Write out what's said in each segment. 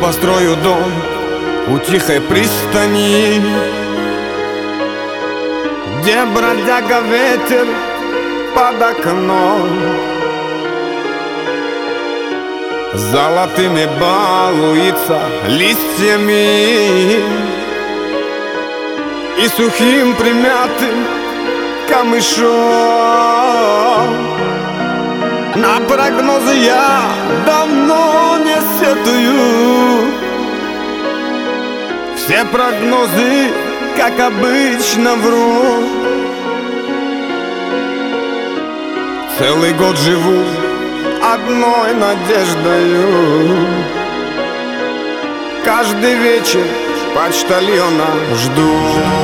построю дом у тихой пристани, где бродяга ветер под окном золотыми балуется листьями и сухим примятым камышом. На прогнозы я давно не сетую, все прогнозы, как обычно, врут. Целый год живу одной надеждою, каждый вечер почтальона жду.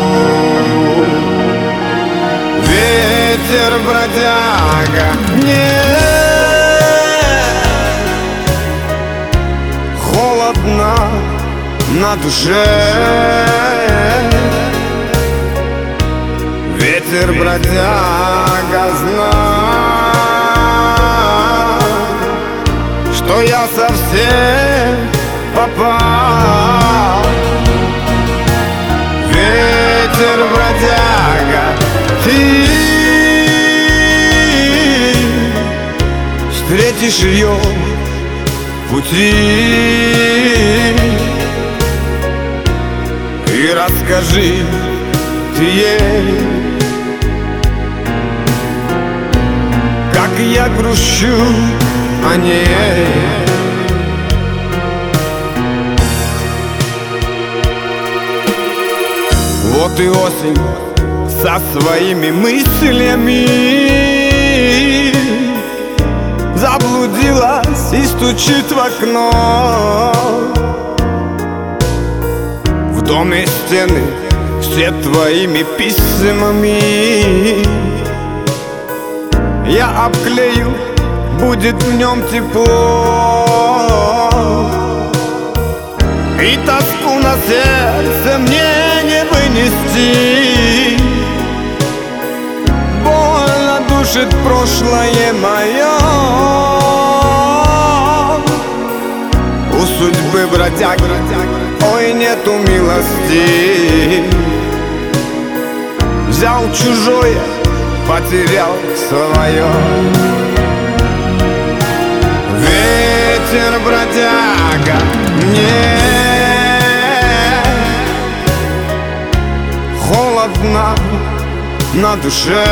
Ветер, бродяга, нет, холодно на душе. Ветер, бродяга, знает, что я совсем попал. Ветер, бродяга, ты встретишь ее в пути и расскажи ты ей, как я грущу о ней. Вот и осень со своими мыслями заблудилась и стучит в окно. В доме стены все твоими письмами я обклею, будет в нем тепло. И тоску на сердце мне не вынести, больно душит прошлое мое. У судьбы, бродяги, ой, нету милости. Взял чужое, потерял свое. Ветер, бродяга, нет, холодно на душе.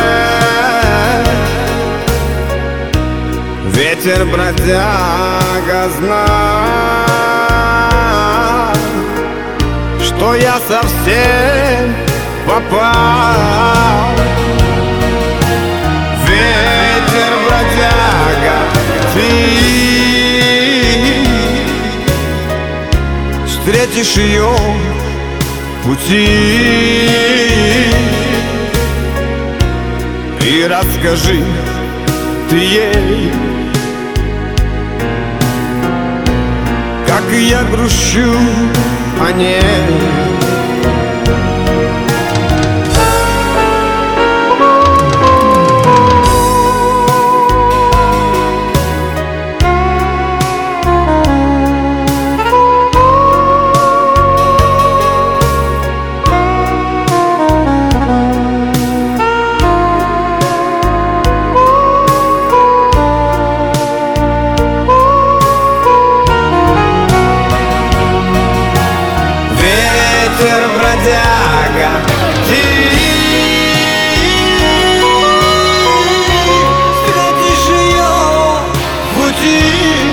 Ветер, бродяга, знает, что я совсем попал. Ветер, бродяга, ты встретишь ее в пути и расскажи ты ей, как я грущу о ней. Ветер, бродяга, ты встретишь ее в пути